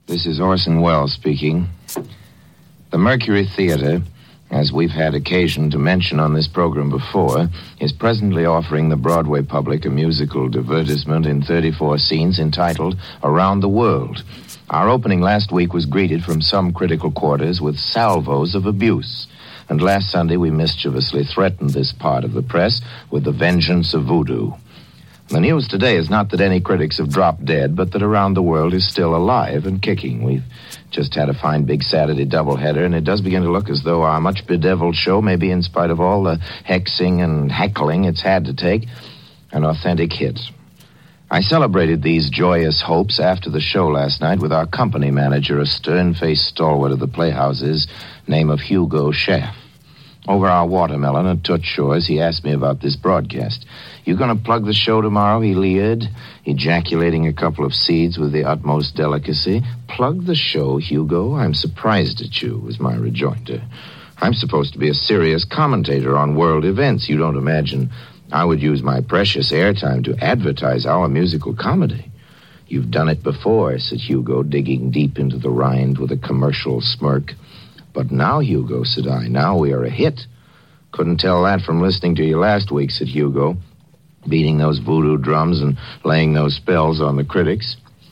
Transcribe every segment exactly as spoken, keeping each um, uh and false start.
This is Orson Welles speaking. The Mercury Theater, as we've had occasion to mention on this program before, is presently offering the Broadway public a musical divertisement in thirty-four scenes entitled Around the World. Our opening last week was greeted from some critical quarters with salvos of abuse. And last Sunday we mischievously threatened this part of the press with the vengeance of voodoo. The news today is not that any critics have dropped dead, but that Around the World is still alive and kicking. We've just had a fine big Saturday doubleheader, and it does begin to look as though our much bedeviled show may be, in spite of all the hexing and heckling it's had to take, an authentic hit. I celebrated these joyous hopes after the show last night with our company manager, a stern-faced stalwart of the Playhouses, name of Hugo Schaff. Over our watermelon at Toots Shores, he asked me about this broadcast. You going to plug the show tomorrow, he leered, ejaculating a couple of seeds with the utmost delicacy. Plug the show, Hugo? I'm surprised at you, was my rejoinder. I'm supposed to be a serious commentator on world events. You don't imagine I would use my precious airtime to advertise our musical comedy. You've done it before, said Hugo, digging deep into the rind with a commercial smirk. But now, Hugo, said I, now we are a hit. Couldn't tell that from listening to you last week, said Hugo, beating those voodoo drums and laying those spells on the critics.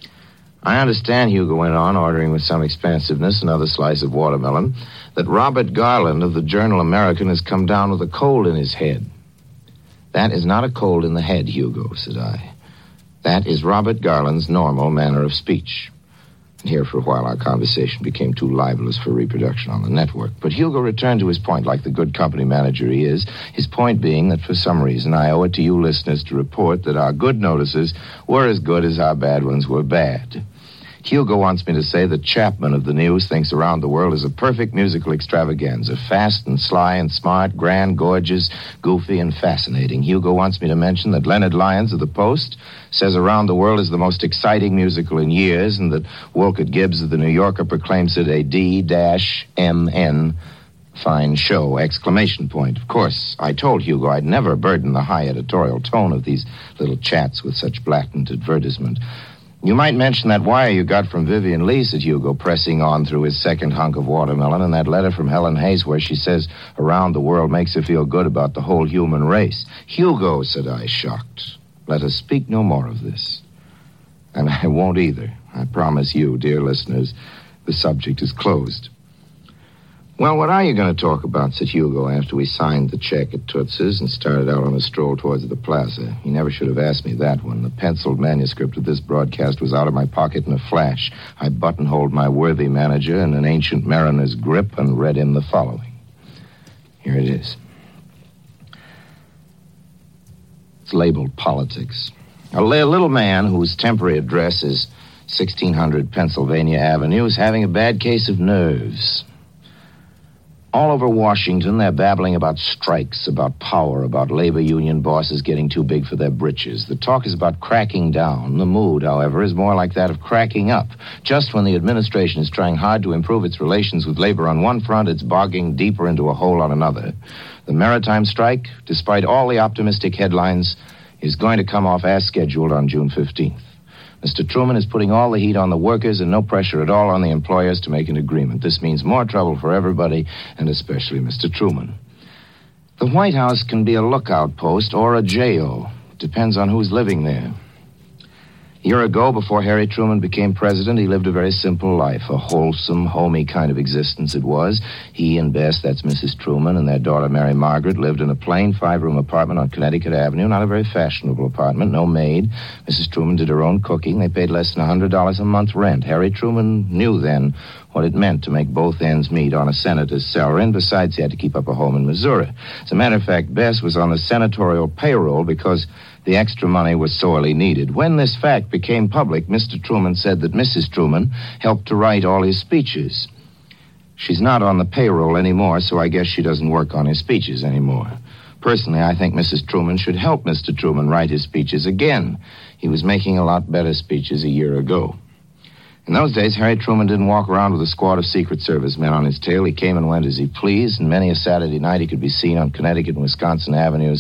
I understand, Hugo went on, ordering with some expansiveness another slice of watermelon, that Robert Garland of the Journal American has come down with a cold in his head. That is not a cold in the head, Hugo, said I. That is Robert Garland's normal manner of speech. And here for a while our conversation became too libelous for reproduction on the network. But Hugo returned to his point like the good company manager he is, his point being that for some reason I owe it to you listeners to report that our good notices were as good as our bad ones were bad. Hugo wants me to say that Chapman of the News thinks Around the World is a perfect musical extravaganza, fast and sly and smart, grand, gorgeous, goofy, and fascinating. Hugo wants me to mention that Leonard Lyons of the Post says Around the World is the most exciting musical in years, and that Wolcott Gibbs of the New Yorker proclaims it a D M N fine show, exclamation point. Of course, I told Hugo I'd never burden the high editorial tone of these little chats with such blatant advertisement. You might mention that wire you got from Vivian Lee, said Hugo, pressing on through his second hunk of watermelon, and that letter from Helen Hayes where she says Around the World makes her feel good about the whole human race. Hugo, said I, shocked. Let us speak no more of this. And I won't either. I promise you, dear listeners, the subject is closed. Well, what are you going to talk about, said Hugo, after we signed the check at Toots's and started out on a stroll towards the plaza. He never should have asked me that one. The penciled manuscript of this broadcast was out of my pocket in a flash. I buttonholed my worthy manager in an ancient mariner's grip and read him the following. Here it is. It's labeled Politics. A little man whose temporary address is sixteen hundred Pennsylvania Avenue is having a bad case of nerves. All over Washington, they're babbling about strikes, about power, about labor union bosses getting too big for their britches. The talk is about cracking down. The mood, however, is more like that of cracking up. Just when the administration is trying hard to improve its relations with labor on one front, it's bogging deeper into a hole on another. The maritime strike, despite all the optimistic headlines, is going to come off as scheduled on June fifteenth. Mister Truman is putting all the heat on the workers and no pressure at all on the employers to make an agreement. This means more trouble for everybody, and especially Mister Truman. The White House can be a lookout post or a jail. Depends on who's living there. A year ago, before Harry Truman became president, he lived a very simple life, a wholesome, homey kind of existence it was. He and Bess, that's Missus Truman, and their daughter Mary Margaret lived in a plain five-room apartment on Connecticut Avenue, not a very fashionable apartment, no maid. Missus Truman did her own cooking. They paid less than one hundred dollars a month rent. Harry Truman knew then what it meant to make both ends meet on a senator's salary, and besides, he had to keep up a home in Missouri. As a matter of fact, Bess was on the senatorial payroll because the extra money was sorely needed. When this fact became public, Mister Truman said that Missus Truman helped to write all his speeches. She's not on the payroll anymore, so I guess she doesn't work on his speeches anymore. Personally, I think Missus Truman should help Mister Truman write his speeches again. He was making a lot better speeches a year ago. In those days, Harry Truman didn't walk around with a squad of Secret Service men on his tail. He came and went as he pleased, and many a Saturday night he could be seen on Connecticut and Wisconsin avenues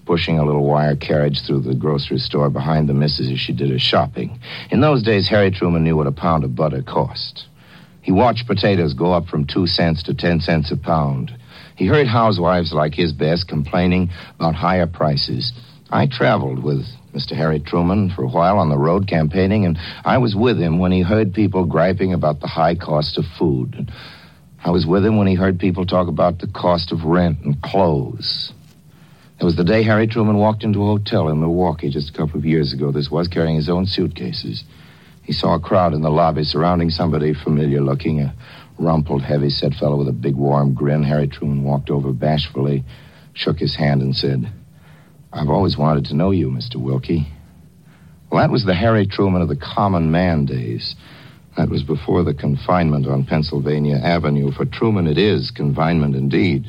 pushing a little wire carriage through the grocery store behind the missus as she did her shopping. In those days, Harry Truman knew what a pound of butter cost. He watched potatoes go up from two cents to ten cents a pound. He heard housewives like his best complaining about higher prices. I traveled with Mister Harry Truman for a while on the road campaigning, and I was with him when he heard people griping about the high cost of food. I was with him when he heard people talk about the cost of rent and clothes. It was the day Harry Truman walked into a hotel in Milwaukee just a couple of years ago. This was carrying his own suitcases. He saw a crowd in the lobby surrounding somebody familiar-looking, a rumpled, heavy-set fellow with a big, warm grin. Harry Truman walked over bashfully, shook his hand, and said, "I've always wanted to know you, Mister Wilkie." Well, that was the Harry Truman of the common man days. That was before the confinement on Pennsylvania Avenue. For Truman, it is confinement indeed.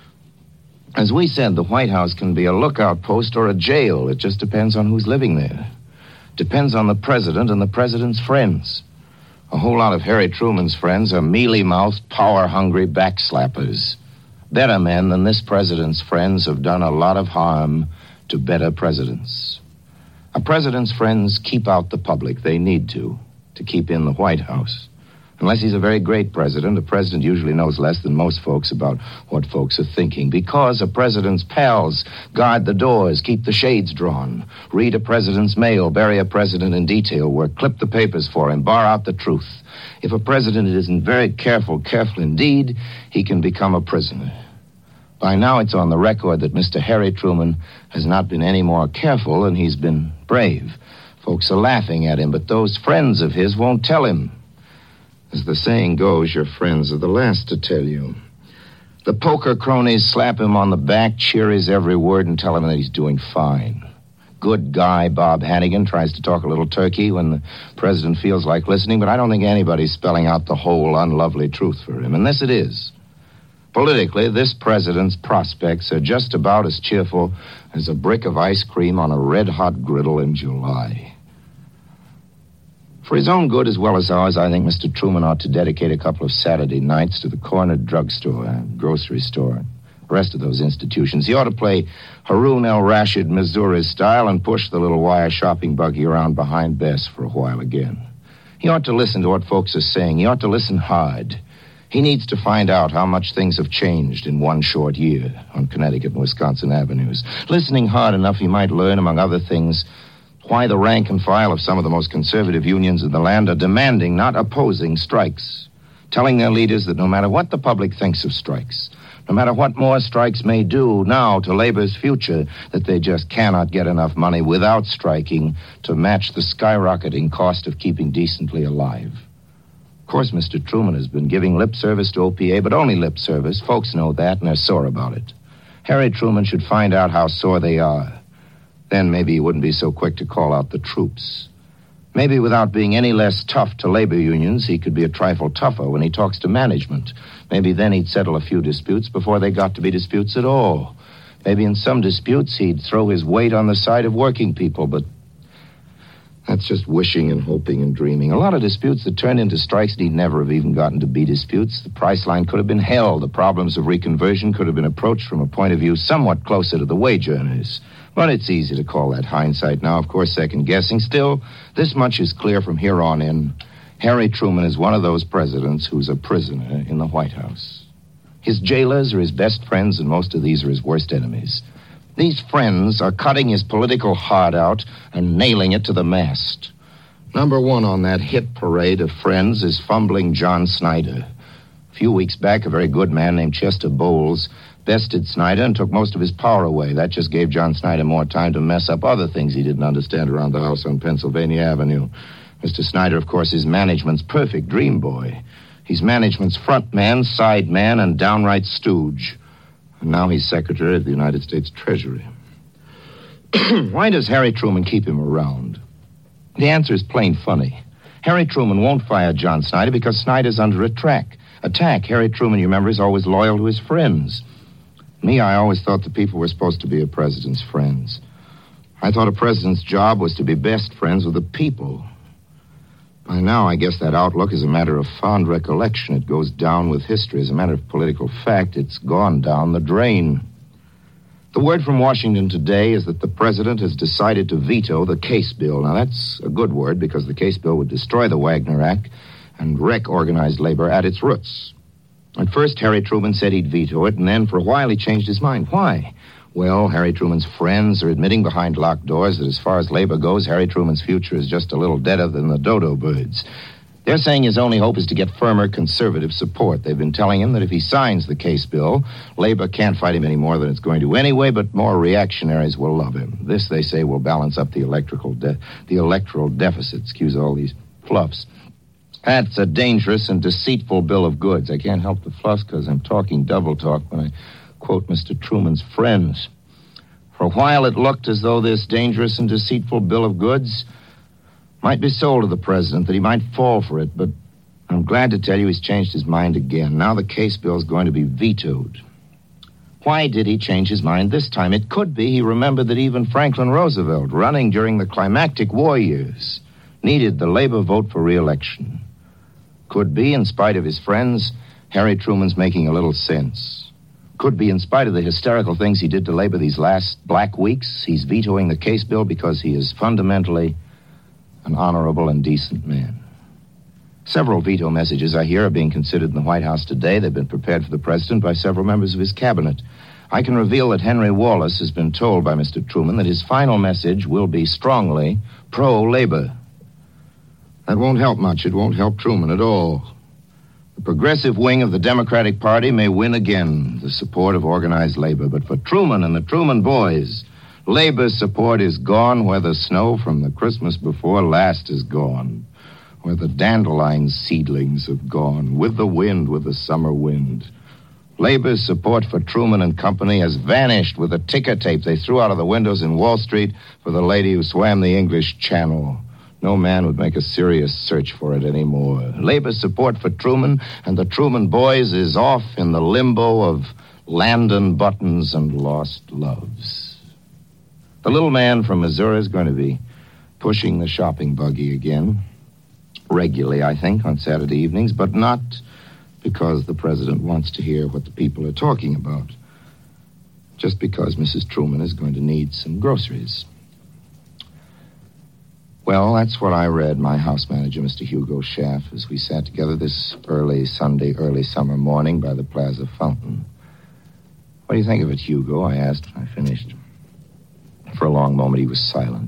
As we said, the White House can be a lookout post or a jail. It just depends on who's living there. Depends on the president and the president's friends. A whole lot of Harry Truman's friends are mealy-mouthed, power-hungry backslappers. Better men than this president's friends have done a lot of harm to better presidents. A president's friends keep out the public. They need to, to keep in the White House. Unless he's a very great president, a president usually knows less than most folks about what folks are thinking. Because a president's pals guard the doors, keep the shades drawn, read a president's mail, bury a president in detail work, clip the papers for him, bar out the truth. If a president isn't very careful, careful indeed, he can become a prisoner. By now it's on the record that Mister Harry Truman has not been any more careful than he's been brave. Folks are laughing at him, but those friends of his won't tell him. As the saying goes, your friends are the last to tell you. The poker cronies slap him on the back, cheer his every word, and tell him that he's doing fine. Good guy Bob Hannigan tries to talk a little turkey when the president feels like listening, but I don't think anybody's spelling out the whole unlovely truth for him. And this it is. Politically, this president's prospects are just about as cheerful as a brick of ice cream on a red-hot griddle in July. For his own good as well as ours, I think Mister Truman ought to dedicate a couple of Saturday nights to the corner drugstore and grocery store, the rest of those institutions. He ought to play Harun el-Rashid, Missouri style, and push the little wire shopping buggy around behind Bess for a while again. He ought to listen to what folks are saying. He ought to listen hard. He needs to find out how much things have changed in one short year on Connecticut and Wisconsin avenues. Listening hard enough, he might learn, among other things, why the rank and file of some of the most conservative unions in the land are demanding, not opposing, strikes. Telling their leaders that no matter what the public thinks of strikes, no matter what more strikes may do now to labor's future, that they just cannot get enough money without striking to match the skyrocketing cost of keeping decently alive. Of course, Mister Truman has been giving lip service to O P A, but only lip service. Folks know that, and they're sore about it. Harry Truman should find out how sore they are. Then maybe he wouldn't be so quick to call out the troops. Maybe without being any less tough to labor unions, he could be a trifle tougher when he talks to management. Maybe then he'd settle a few disputes before they got to be disputes at all. Maybe in some disputes he'd throw his weight on the side of working people, but that's just wishing and hoping and dreaming. A lot of disputes that turned into strikes need never have even gotten to be disputes. The price line could have been held. The problems of reconversion could have been approached from a point of view somewhat closer to the wage earners. But it's easy to call that hindsight now, of course, second-guessing. Still, this much is clear from here on in. Harry Truman is one of those presidents who's a prisoner in the White House. His jailers are his best friends, and most of these are his worst enemies. These friends are cutting his political heart out and nailing it to the mast. Number one on that hit parade of friends is fumbling John Snyder. A few weeks back, a very good man named Chester Bowles bested Snyder and took most of his power away. That just gave John Snyder more time to mess up other things he didn't understand around the house on Pennsylvania Avenue. Mister Snyder, of course, is management's perfect dream boy. He's management's front man, side man, and downright stooge. And now he's Secretary of the United States Treasury. Why does Harry Truman keep him around? The answer is plain funny. Harry Truman won't fire John Snyder because Snyder's under attack. Attack. Harry Truman, you remember, is always loyal to his friends. Me, I always thought the people were supposed to be a president's friends. I thought a president's job was to be best friends with the people. By now, I guess that outlook is a matter of fond recollection. It goes down with history. As a matter of political fact, it's gone down the drain. The word from Washington today is that the president has decided to veto the Case Bill. Now, that's a good word because the Case Bill would destroy the Wagner Act and wreck organized labor at its roots. At first, Harry Truman said he'd veto it, and then for a while he changed his mind. Why? Well, Harry Truman's friends are admitting behind locked doors that as far as labor goes, Harry Truman's future is just a little deader than the dodo birds. They're saying his only hope is to get firmer conservative support. They've been telling him that if he signs the Case Bill, labor can't fight him any more than it's going to anyway, but more reactionaries will love him. This, they say, will balance up the electrical de- the electoral deficit. Excuse all these fluffs. That's a dangerous and deceitful bill of goods. I can't help the fluffs because I'm talking double talk when I quote Mister Truman's friends. For a while, it looked as though this dangerous and deceitful bill of goods might be sold to the president, that he might fall for it, but I'm glad to tell you he's changed his mind again. Now the Case Bill is going to be vetoed. Why did he change his mind this time? It could be he remembered that even Franklin Roosevelt, running during the climactic war years, needed the labor vote for re-election. Could be, in spite of his friends, Harry Truman's making a little sense. Could be, in spite of the hysterical things he did to labor these last black weeks, he's vetoing the Case Bill because he is fundamentally an honorable and decent man. Several veto messages, I hear, are being considered in the White House today. They've been prepared for the president by several members of his cabinet. I can reveal that Henry Wallace has been told by Mister Truman that his final message will be strongly pro-labor. That won't help much. It won't help Truman at all. The progressive wing of the Democratic Party may win again the support of organized labor, but for Truman and the Truman boys, labor's support is gone where the snow from the Christmas before last is gone, where the dandelion seedlings have gone, with the wind, with the summer wind. Labor's support for Truman and Company has vanished with the ticker tape they threw out of the windows in Wall Street for the lady who swam the English Channel. No man would make a serious search for it anymore. Labor's support for Truman and the Truman boys is off in the limbo of Landon buttons and lost loves. The little man from Missouri is going to be pushing the shopping buggy again. Regularly, I think, on Saturday evenings, but not because the president wants to hear what the people are talking about. Just because Missus Truman is going to need some groceries. Well, that's what I read my house manager, Mister Hugo Schaff, as we sat together this early Sunday, early summer morning by the Plaza Fountain. What do you think of it, Hugo? I asked when I finished. For a long moment, he was silent.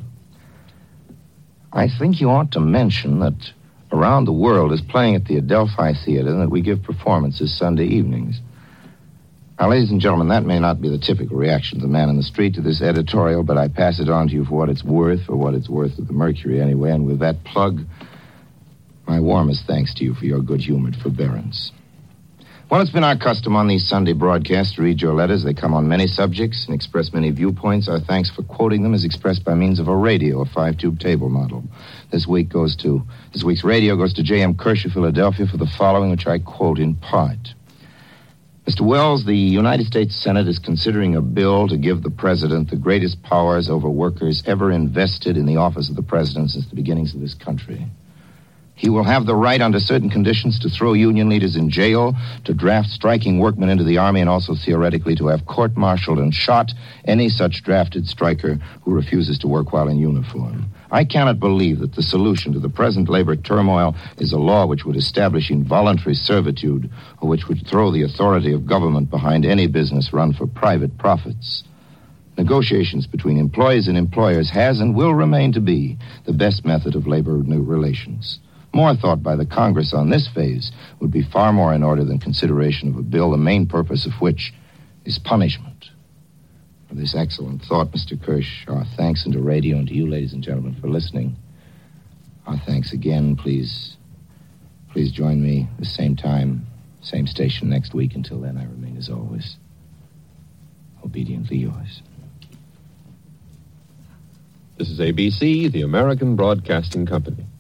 I think you ought to mention that Around the World is playing at the Adelphi Theater and that we give performances Sunday evenings. Now, ladies and gentlemen, that may not be the typical reaction of the man in the street to this editorial, but I pass it on to you for what it's worth, or what it's worth at the Mercury anyway, and with that plug, my warmest thanks to you for your good-humored forbearance. Well, it's been our custom on these Sunday broadcasts to read your letters. They come on many subjects and express many viewpoints. Our thanks for quoting them is expressed by means of a radio, a five-tube table model. This week goes to, this week's radio goes to J M Kirsch of Philadelphia for the following, which I quote in part. Mister Wells, the United States Senate is considering a bill to give the president the greatest powers over workers ever invested in the office of the president since the beginnings of this country. He will have the right, under certain conditions, to throw union leaders in jail, to draft striking workmen into the army, and also theoretically to have court-martialed and shot any such drafted striker who refuses to work while in uniform. I cannot believe that the solution to the present labor turmoil is a law which would establish involuntary servitude, or which would throw the authority of government behind any business run for private profits. Negotiations between employees and employers has and will remain to be the best method of labor relations. More thought by the Congress on this phase would be far more in order than consideration of a bill, the main purpose of which is punishment. For this excellent thought, Mister Kirsch, our thanks and to radio and to you, ladies and gentlemen, for listening. Our thanks again. Please, please join me the same time, same station next week. Until then, I remain, as always, obediently yours. This is A B C, the American Broadcasting Company.